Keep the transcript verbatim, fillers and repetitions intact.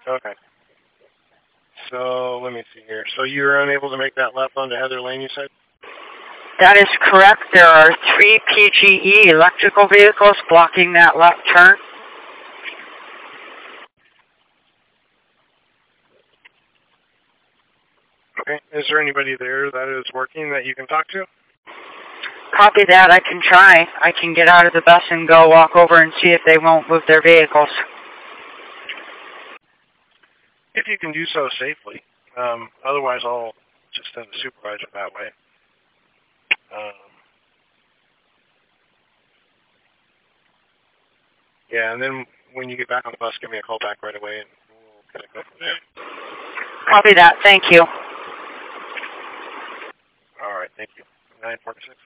Okay. So let me see here. So you were unable to make that left onto Heather Lane, you said? That is correct. There are three P G E electrical vehicles blocking that left turn. Okay. Is there anybody there that is working that you can talk to? Copy that. I can try. I can get out of the bus and go walk over and see if they won't move their vehicles. If you can do so safely. Um, otherwise, I'll just send the supervisor that way. Um, yeah, and then when you get back on the bus, give me a call back right away, and we'll kind of go from there. Copy that. Thank you. All right. Thank you. nine forty-six.